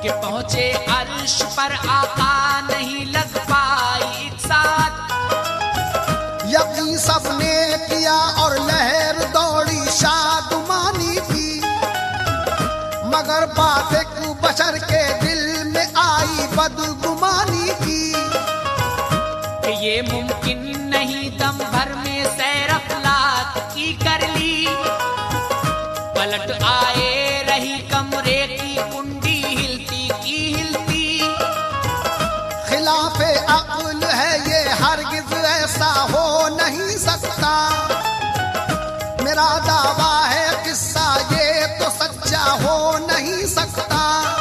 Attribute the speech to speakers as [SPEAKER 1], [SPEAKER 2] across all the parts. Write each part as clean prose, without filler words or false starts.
[SPEAKER 1] कि पहुंचे अर्श पर आका नहीं लग पाई एक साथ।
[SPEAKER 2] यकीन सबने किया और लहर दौड़ी शादुमानी की, मगर बात एक बशर के दिल में आई बदगुमानी की
[SPEAKER 1] कि ये मुमकिन नहीं दम भर में सैर अफलाक की कर ली। पलट आए रही कमरे की कुंडी हिलती की हिलती।
[SPEAKER 2] खिलाफे अक्ल है ये हरगिज ऐसा हो नहीं सकता। मेरा दावा है किस्सा ये तो सच्चा हो नहीं सकता।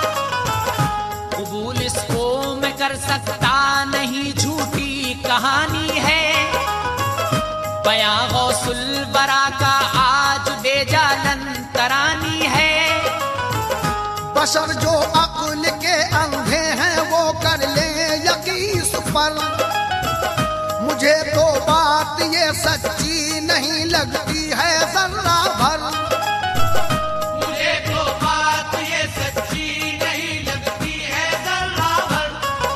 [SPEAKER 1] कबूल इसको मैं कर सकता नहीं झूठी कहानी है। बयां गौसुल बरा का आज बेजालन तरानी है।
[SPEAKER 2] बशर जो अक्ल के अंधे हैं वो कर ले यकीन पर। मुझे तो बात ये सच्ची नहीं लगती है जर्रा भर।
[SPEAKER 1] मुझे तो बात ये सच्ची नहीं लगती है जर्रा भर।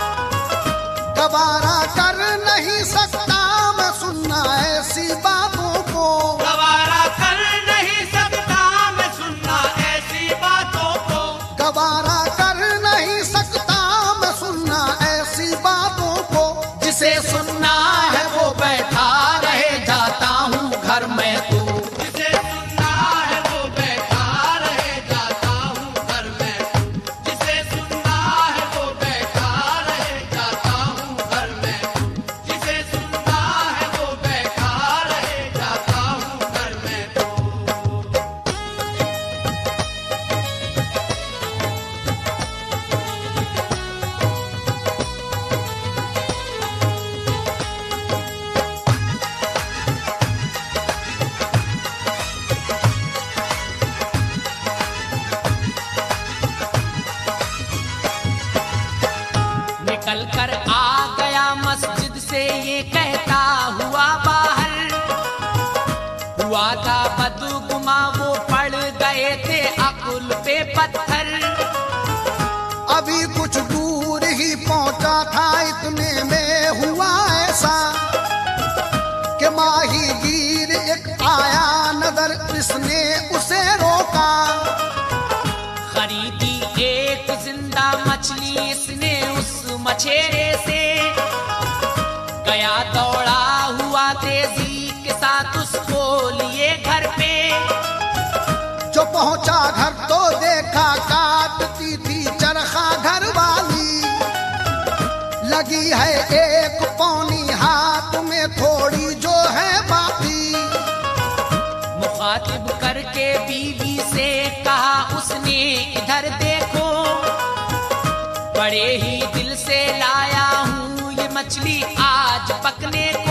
[SPEAKER 2] गवारा कर नहीं सकता मैं सुनना ऐसी बातों को।
[SPEAKER 1] गवारा कर नहीं सकता मैं सुनना ऐसी बातों को।
[SPEAKER 2] गवारा कर नहीं सकता मैं सुनना ऐसी बातों को।
[SPEAKER 1] जिसे सुनना है वो बैठा रहे जाता हूँ घर में तू। जिसे सुनना है वो बैठा रहे जाता हूँ घर में तू। जिसे सुनना है वो बैठा रहे जाता हूँ घर में तू। जिसे सुनना है वो बैठा रहे जाता हूँ घर में तू। निकल कर आ गया मस्जिद से ये कहता हुआ बाहर। हुआ था बदगुमा वो पड़ गए थे अकुल पे पत्थर।
[SPEAKER 2] अभी कुछ दूर ही पहुंचा था इतने में हुआ ऐसा कि माही गिर एक आया नजर इसने उसे रोका।
[SPEAKER 1] खरीदी एक जिंदा मछली इसने उस मछेरे से। गया दौड़ा हुआ तेजी के साथ उसको लिए घर पे।
[SPEAKER 2] जो पहुंचा घर तो देखा काटती थी चरखा घर वाली। लगी है एक पौनी हाथ में थोड़ी जो है बाकी।
[SPEAKER 1] मुखातिब करके बीवी से कहा उसने इधर देखो। बड़े ही दिल से लाया हूँ ये मछली आज पकने को।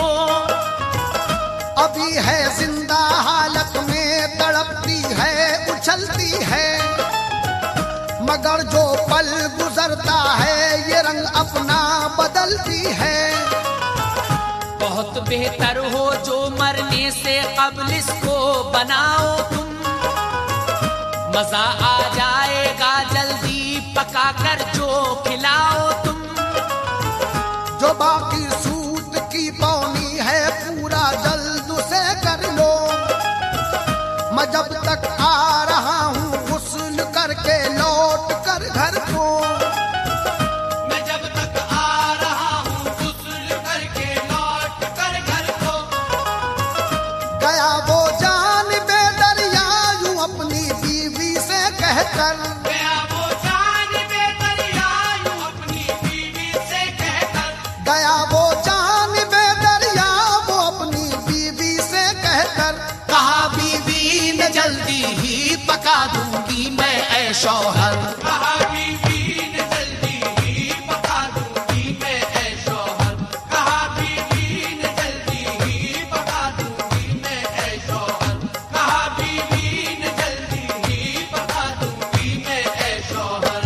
[SPEAKER 2] अभी है जिंदा हालत में तड़पती है उछलती है। मगर जो पल गुजरता है ये रंग अपना बदलती है।
[SPEAKER 1] बहुत बेहतर हो जो मरने से कब्ल इसको बनाओ तुम। मजा आ जाएगा जल्दी पका कर जो खिलाओ तुम।
[SPEAKER 2] जो बाकी सूत की पौनी है पूरा जल्द से कर लो। मैं जब तक आ रहा हूँ गुस्ल करके लौट कर घर को।
[SPEAKER 1] मैं जब तक आ रहा हूँ गुस्ल करके लौट कर घर को।
[SPEAKER 2] गया वो जान बेदरिया यूं अपनी बीवी से कहकर।
[SPEAKER 1] गया वो जान बेदरिया यूं अपनी बीवी से कहकर।
[SPEAKER 2] गया वो जान बेदरिया वो अपनी बीवी से कहकर।
[SPEAKER 1] कहा बीवी ने जल्दी ही पका दूंगी मैं ऐ शौहर। कहा बीवी ने जल्दी ही पका दूंगी मैं ऐ शौहर। कहा बीवी ने जल्दी ही पका दूंगी मैं ऐ शौहर। कहा बीवी ने जल्दी ही पका दूंगी मैं ऐ शौहर।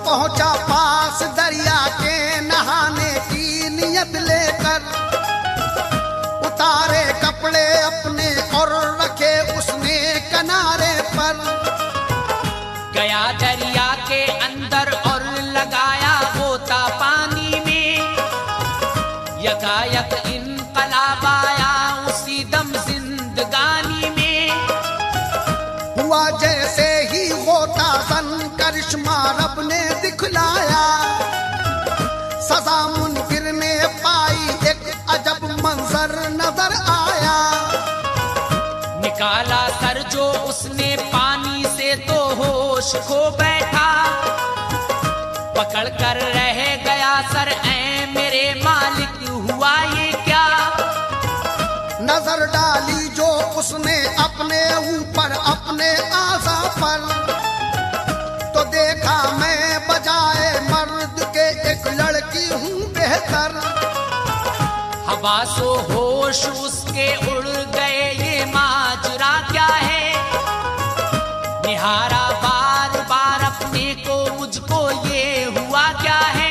[SPEAKER 2] पहुंचा पास दरिया के नहाने की नियत लेकर, उतारे कपड़े अपने और रखे उसने किनारे पर।
[SPEAKER 1] गया दरिया के अंदर और लगाया गोता पानी में, यकायक इनकलाब आया उसी दम जिंदगानी में।
[SPEAKER 2] हुआ जैसे ही गोता सन करिश्मा रब ने दिखलाया, सजा मुनकिर ने पाई एक अजब मंजर नजर आया।
[SPEAKER 1] निकाला सर जो उसने पानी से तो होश खो बैठा, पकड़ कर रह गया सर ऐ मेरे मालिक हुआ ये क्या।
[SPEAKER 2] नजर डाली जो उसने अपने ऊपर अपने आज़ा पर, तो देखा मैं बजाए मर्द के एक लड़की हूँ बेहतर।
[SPEAKER 1] हवासो होश उसके उड़ गए ये माजरा क्या है, निहारा बार बार अपने को मुझको ये हुआ क्या है।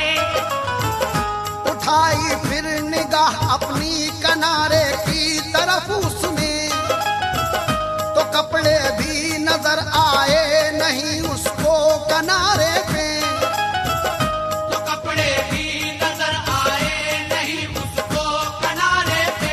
[SPEAKER 2] उठाई फिर निगाह अपनी किनारे की तरफ उसने, तो कपड़े भी नजर आए नहीं उसको किनारे पे।
[SPEAKER 1] तो कपड़े भी नजर आए नहीं उसको किनारे पे।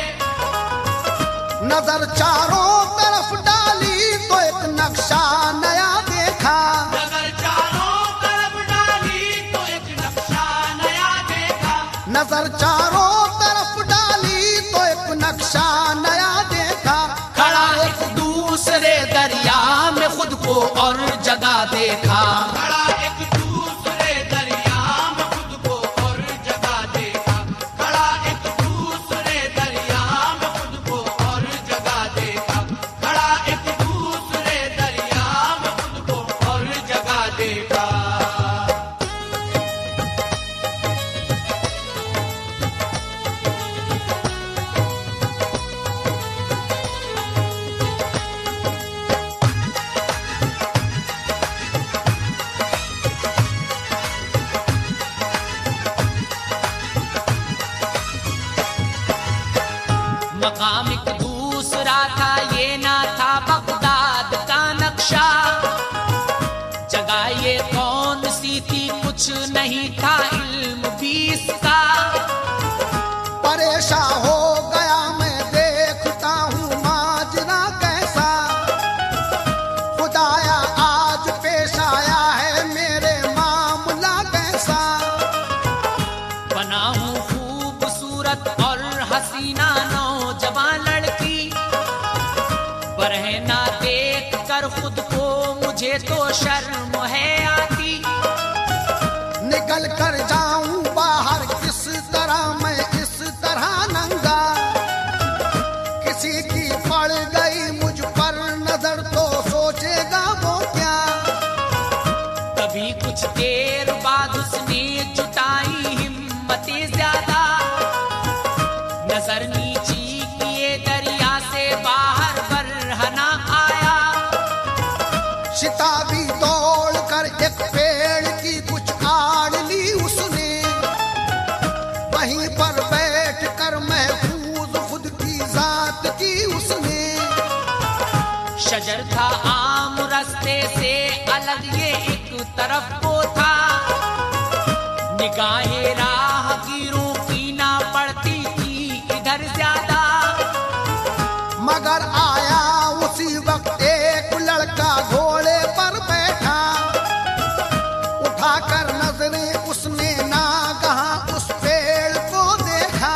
[SPEAKER 2] नजर चारों तरफ डाली तो एक नक्शा नया देखा,
[SPEAKER 1] नजर चारों तरफ डाली तो एक नक्शा नया देखा।
[SPEAKER 2] नजर चारों तरफ डाली तो एक नक्शा नया देखा।
[SPEAKER 1] खड़ा एक दूसरे दरिया में खुद को और जगह देखा, खड़ा एक दूसरे दरिया में खुद को और जगह देखा, खड़ा एक दूसरे दरिया में खुद को और जगह देखा, खड़ा एक दूसरे दरिया में खुद को और जगह देखा। मकाम एक दूसरा था ये ना था बगदाद का नक्शा, जगह ये कौन सी थी कुछ नहीं था इल्म भी इसका।
[SPEAKER 2] परेशान हो गया मैं देखता हूँ माजरा कैसा, खुदाया आज पेश आया है मेरे मामला कैसा।
[SPEAKER 1] बना हूँ खूबसूरत और हसीना नौजवान लड़की, बरहना देख कर खुद को मुझे तो शर्म है आती।
[SPEAKER 2] निकल कर जाऊं बाहर किस तरह मैं इस तरह नंगा, किसी की पड़ गई मुझ पर नजर तो सोचेगा वो क्या।
[SPEAKER 1] तभी कुछ देर बाद उसने जुटाई हिम्मतें ज्यादा, नजर नीची किए दरिया से बाहर बरहना आया।
[SPEAKER 2] शिताबी दौड़ कर एक पेड़ की कुछ आड़ ली उसने, वहीं पर बैठ कर महफूज खुद की जात की उसने।
[SPEAKER 1] शजर था आम रास्ते से अलग ये एक तरफ को था, निगाहे राहगीरों की ना पड़ती थी इधर ज्यादा।
[SPEAKER 2] मगर आया उसी वक्त एक लड़का घोड़े पर बैठा, उठाकर नजरें उसने नागहां उस पेड़ को देखा।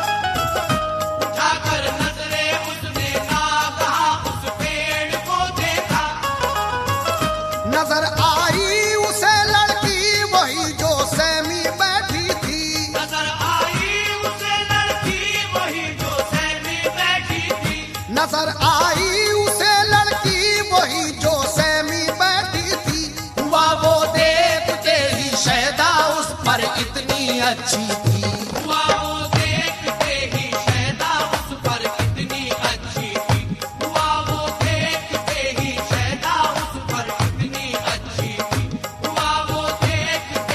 [SPEAKER 1] उठाकर नजरें उसने नागहां उस पेड़ को देखा।
[SPEAKER 2] नजर आई उसे लड़की वही जो सहमी बैठी थी,
[SPEAKER 1] नजर आई उसे लड़की वही जो सहमी बैठी थी।
[SPEAKER 2] नजर आई उसे लड़की वही जो सहमी बैठी थी।
[SPEAKER 1] हुआ वो देखते ही शहदा उस पर इतनी अच्छी थी, हुआ वो देखते ही शहदा उस पर इतनी अच्छी थी, हुआ वो देखते ही शहदा उस पर इतनी अच्छी थी, हुआ वो देखते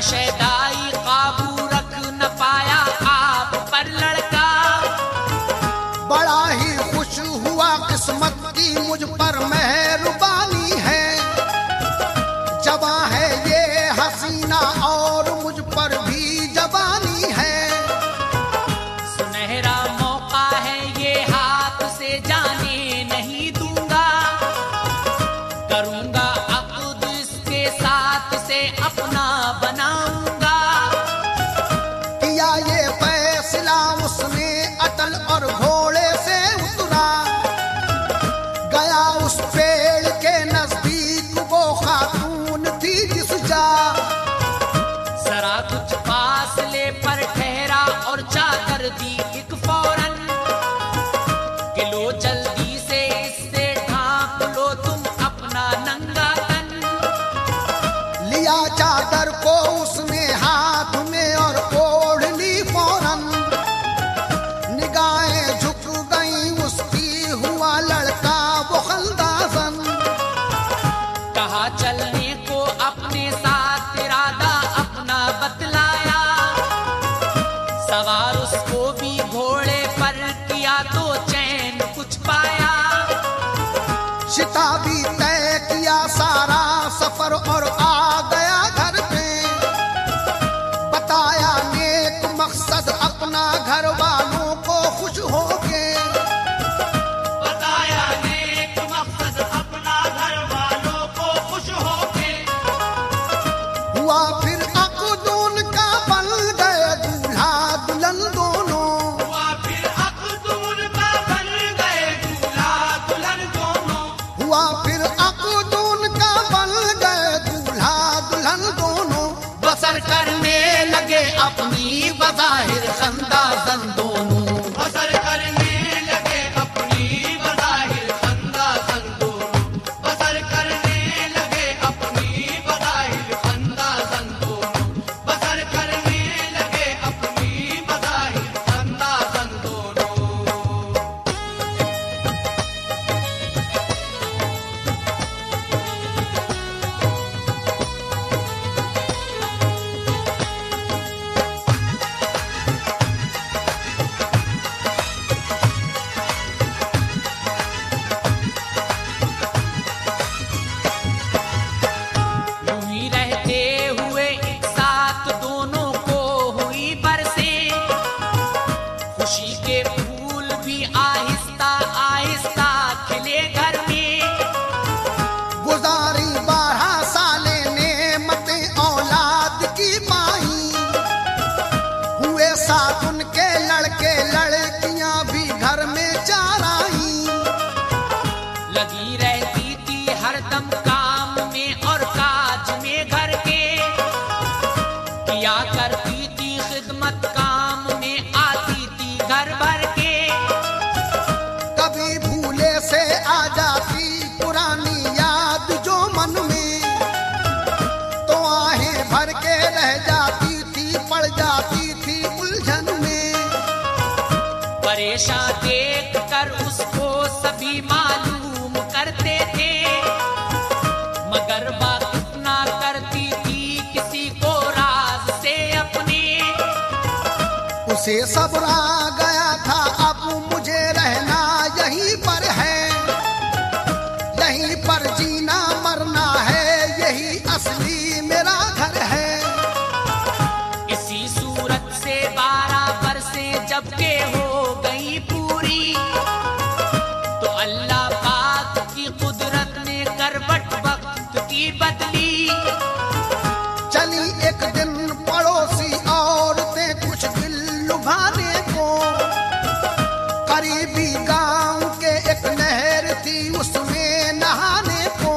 [SPEAKER 1] शैदाई काबू रख न पाया आप पर लड़का।
[SPEAKER 2] बड़ा ही खुश हुआ किस्मत की मुझ पर मेहरबानी है। जवां है ये हसीना और मुझ पर भी जवानी है।
[SPEAKER 1] सुनहरा मौका है ये हाथ से जाने नहीं दूंगा। करूंगा अक़्द इसके साथ से अपना बनाऊंगा।
[SPEAKER 2] किया ये फैसला उसने अटल और घोड़े से उतरा। गया उस पेड़ के नजदीक वो खातून थी जिस जा।
[SPEAKER 1] जरा कुछ फासले पर ठहरा और चादर दी एक फौरन। कि लो जल्दी से इससे ढांप लो तुम अपना नंगा तन।
[SPEAKER 2] लिया चादर को उसने हाथ में और ओढ़ ली फौरन। निगाहें झुक गई उसकी, हुआ लड़का वो खल्दासन।
[SPEAKER 1] कहा चलने को अपने साथ इरादा अपना बतलाया। सवार उसको भी घोड़े पर किया तो चैन कुछ पाया।
[SPEAKER 2] शिताबी तय किया सारा सफर और आ गया घर पे। बताया नेक मकसद अपना घर वालों को खुश हो के।
[SPEAKER 1] बताया नेक मकसद अपना घर वालों को खुश होके।
[SPEAKER 2] हुआ फिर अक़दून का बन गए दूल्हा दुल्हन दोनों।
[SPEAKER 1] हुआ फिर अक़दून का बन गए दूल्हा दुल्हन दोनों।
[SPEAKER 2] हुआ फिर अक़दून का बन गए दूल्हा दुल्हन दोनों।
[SPEAKER 1] बसर करने लगे अपनी बज़ाहिर खंदासन दोनों। बसर करने लगे अपनी बज़ाहिर खंदासन दोनों। बसर करने लगे अपनी बज़ाहिर खंदासन दोनों। बसर करने लगे अपनी बज़ाहिर खंदासन दोनों। यूं ही रहते हुए एक साथ दोनों को हुई बरसें। खुशी के फूल भी आहिस्ता आहिस्ता खिले घर में।
[SPEAKER 2] गुजारी 12 साले नेमतें औलाद की पाई। हुए साथ उनके लड़के लड़कियां भी घर में चार आई।
[SPEAKER 1] लगी रहती थी हरदम काम में और काज में घर के। किया करती थी खिदमत काम में आती थी घर भर के।
[SPEAKER 2] कभी भूले से आ जाती पुरानी याद जो मन में। तो आहें भर के रह जाती थी, पड़ जाती थी उलझन में।
[SPEAKER 1] परेशान देख कर उसको सभी मालूम करते थे। मगर वाकिफ ना करती थी किसी को राज से अपने।
[SPEAKER 2] उसे सब्र आ गया था अब मुझे रहना यहीं पर है। यहीं पर जीना मरना है, यही असली मेरा घर है।
[SPEAKER 1] इसी सूरत से 12 बरसें जब के हो गई पूरी। तो अल्लाह पाक की कुदरत ने करवट वक्त की बदली।
[SPEAKER 2] चली एक दिन पड़ोसी औरतें कुछ दिल लुभाने को। करीबी गांव के एक नहर थी उसमें नहाने को।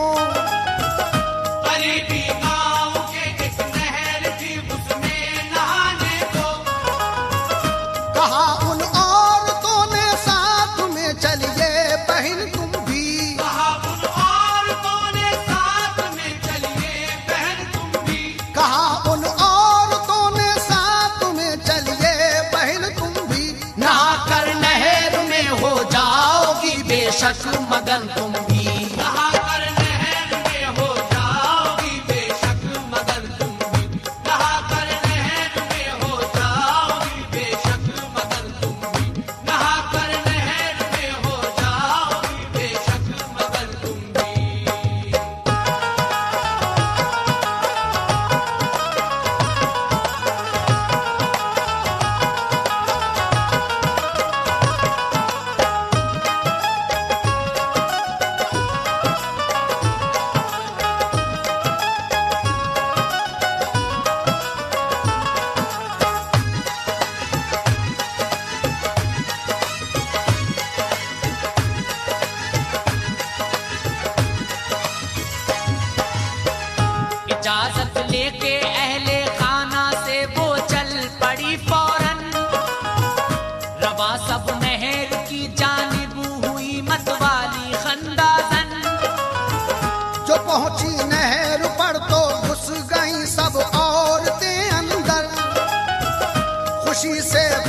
[SPEAKER 1] करीबी गांव के एक नहर थी उसमें नहाने को।
[SPEAKER 2] कहा उन औरतों ने साथ में चलिए बहन तुम भी।
[SPEAKER 1] कहा उन औरतों ने साथ में चलिए बहन तुम भी।
[SPEAKER 2] कहा उन औरतों ने साथ में चलिए बहन तुम भी।
[SPEAKER 1] नहा कर नहर में हो जाओगी बेशक मगन तुम भी। नहा कर नहर में हो जाओगी बेशक मगन तुम भी। नहा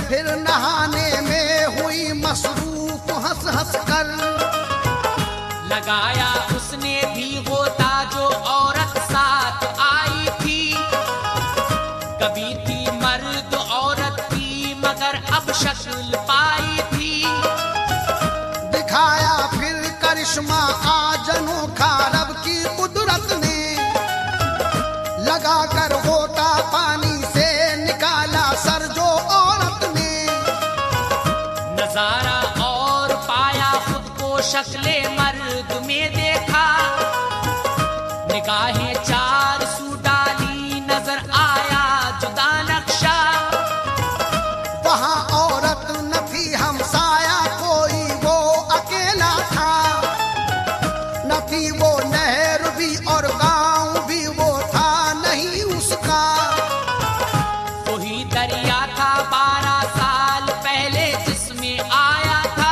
[SPEAKER 2] फिर नहाने में हुई मसरूफ हंस हंस कर।
[SPEAKER 1] लगाया उसने भी होता जो औरत साथ आई थी। कभी थी मर्द औरत थी मगर अब शक्ल पाई थी।
[SPEAKER 2] दिखाया फिर करिश्मा आज अनोखा रब की कुदरत ने। लगा कर होता पानी से निकाला सर जो औरत ने।
[SPEAKER 1] नजारा और पाया खुद को शक्ले मर्द में देखा। निगाहें चार सू डाली नजर आया जुदा नक्शा।
[SPEAKER 2] वहाँ औरत न थी हमसाया कोई वो अकेला था। न थी वो नहर भी और गांव भी वो था नहीं उसका।
[SPEAKER 1] वही दरिया था 12 साल पहले जिसमें आया था।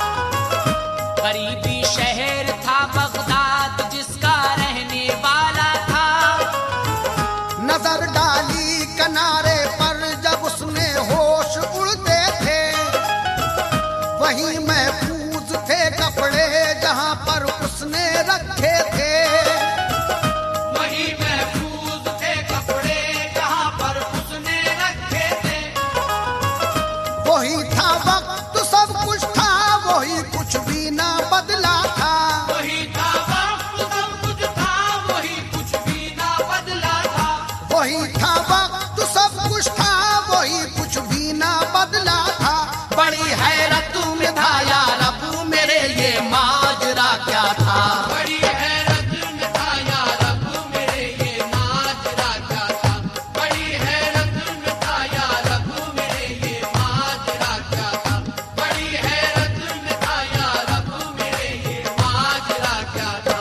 [SPEAKER 1] करीबी शहर था बगदाद जिसका रहने वाला था।
[SPEAKER 2] नजर डाली किनारे पर जब उसने होश उड़ते थे। वहीं महफूज थे कपड़े जहां पर उसने रखे थे।
[SPEAKER 1] वही महफूज थे कपड़े जहां पर उसने रखे थे।
[SPEAKER 2] वही था वक्त सब कुछ था वही कुछ भी ना बदला था।
[SPEAKER 1] वही था वक्त सब कुछ था वही कुछ भी ना बदला था।
[SPEAKER 2] वही था वक्त सब कुछ था वही कुछ भी ना बदला था। बड़ी हैरत में था या रब मेरे ये माजरा क्या था।
[SPEAKER 1] बड़ी हैरत में था या रब मेरे ये माजरा क्या था। बड़ी हैरत में था या रब मेरे ये माजरा क्या था। बड़ी हैरत में था या रब मेरे ये माजरा क्या था।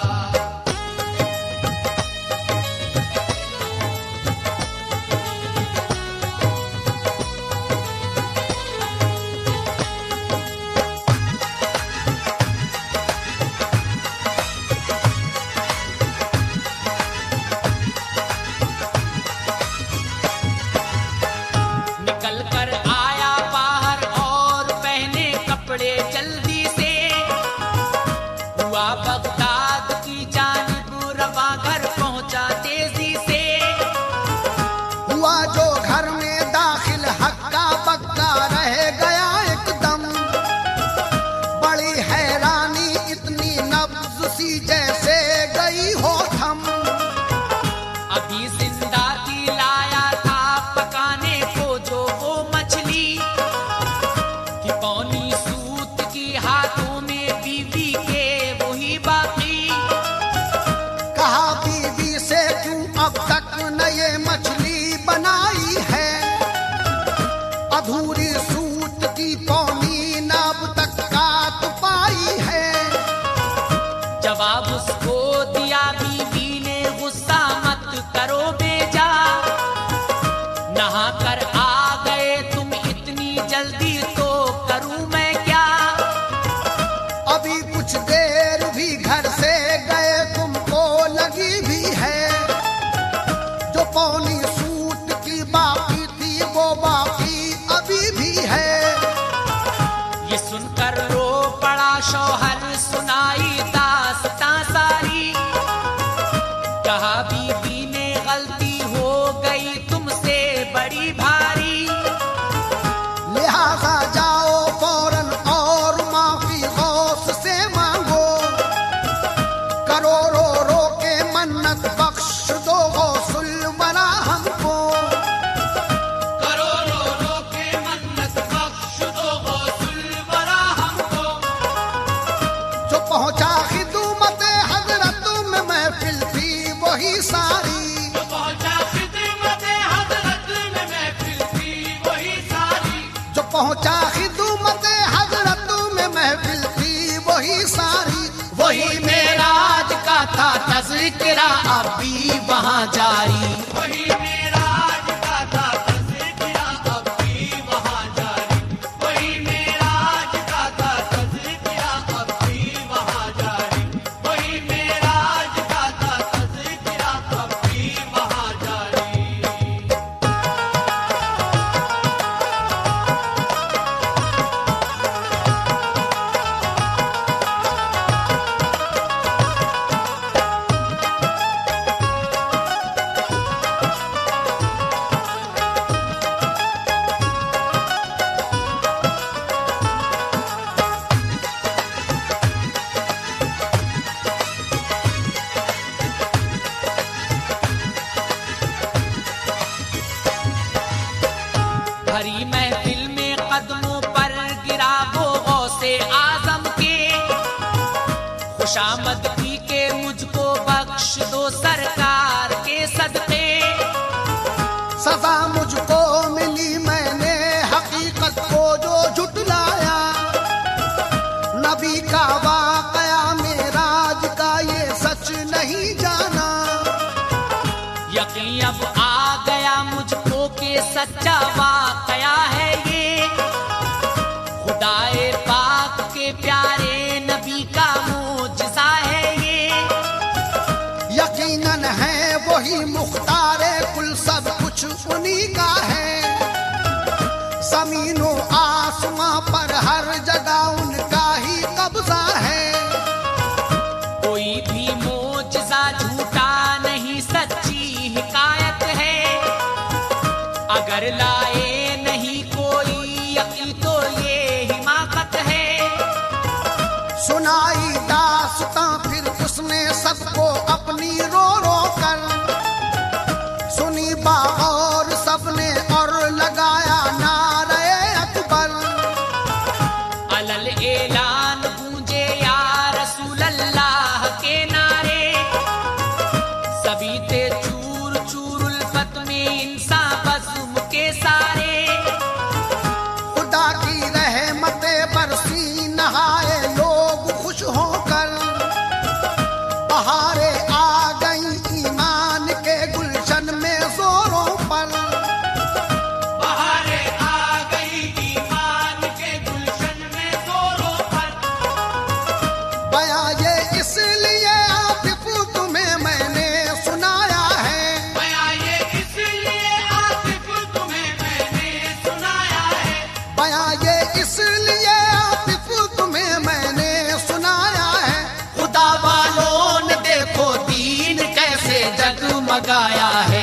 [SPEAKER 1] निकल कर आया बाहर और पहने कपड़े जल्दी से। हुआ बगदाद की जानिब रवा घर पहुंचा तेजी से।
[SPEAKER 2] हुआ जो घर में दाखिल हक्का बक्का रह गया एकदम। बड़ी हैरानी इतनी नब्ज सी जैसे गई हो थम।
[SPEAKER 1] अभी जिंदा की लाया था पकाने को जो वो मछली। कि पौनी सूत की हाथों में बीवी के वही बाकी।
[SPEAKER 2] कहा बीवी से क्यों अब तक न ये मछली बनाई है। अधूरी सूत की पौनी न अब तक काट पाई है।
[SPEAKER 1] जवाब उसको दिया बीवी ने गुस्सा मत करो बेजा। नहा कर आ गए तुम इतनी जल्दी तो करूं मैं क्या।
[SPEAKER 2] अभी कुछ देर भी घर से गए तुमको लगी भी है। जो पौनी सूत की बाकी थी वो बाकी अभी भी है।
[SPEAKER 1] ये सुनकर रो पड़ा शौहर सुनाई दास्तां सारी। कहा बीवी ने गलती हो गई तुमसे बड़ी भारी।
[SPEAKER 2] लिहाजा जाओ फौरन और माफी गौस से मांगो। करो रो रो के मन्नत बख्श दो गौसुल वरा हमको।
[SPEAKER 1] करो रो रो के मन्नत बख्श दो गौसुल वरा हमको।
[SPEAKER 2] जो पहुंचा खिदमत हजरत में महफिल थी वही सारी।
[SPEAKER 1] जो पहुंचा खिदमत हजरत में महफिल थी वही सारी।
[SPEAKER 2] जो पहुंचा खिदमत हजरत में महफिल थी वही सारी। वही मेराज का था तज़किरा अब भी वहाँ जारी।
[SPEAKER 1] वही मेराज का था तज़किरा अब भी वहाँ जारी। वही मेराज का था तज़किरा अब भी वहाँ जारी। वही मेराज का था तज़किरा अब भी वहाँ जारी। भरी महफिल में कदमों पर गिरा वो गौसे आजम के, खुशामद की के मुझको बख्श दो सरकार के सदके।
[SPEAKER 2] सजा मुझको मिली मैंने हकीकत को जो झुटलाया, नबी का वाकया मेराज का ये सच नहीं जाना।
[SPEAKER 1] यकीन अब आ गया मुझको के सच्चा वाकया है ये, खुदाए पाक के प्यारे नबी का मोजज़ा है ये।
[SPEAKER 2] यकीनन है वही मुख्तारे कुल, सब कुछ उन्हीं का है। जमीनों आसमां पर हर जगह उनका ही कब्जा है।
[SPEAKER 1] कोई भी मोजज़ा झूठा नहीं, सच्ची हिकायत है। अगर लाए नहीं कोई यकीन तो ये हिमाकत है।
[SPEAKER 2] सुनाई दास्तां फिर उसने सबको अपनी रो रो कर, सुनी बागौर सबने और लगाया नारे अकबर।
[SPEAKER 1] अलल ऐलान गूंजे या रसूल अल्लाह के नारे, सभी थे चूर चूर उल्फत में इंसान बज़्म के सारे।
[SPEAKER 2] खुदा की रहमते बरसी नहाए लोग खुश होकर, बहारे आ गई ईमान के गुलशन में जोरों पर।
[SPEAKER 1] बहारे आ गई ईमान के गुलशन में जोरों पर।
[SPEAKER 2] बयां ये इसलिए आतिफ तुम्हें मैंने सुनाया है,
[SPEAKER 1] बयां ये इसलिए आतिफ तुम्हें मैंने सुनाया है।
[SPEAKER 2] बयां ये इसलिए आतिफ तुम्हें मैंने सुनाया है।
[SPEAKER 1] खुदा वालों ने देखो दीन कैसे जगमगाया है।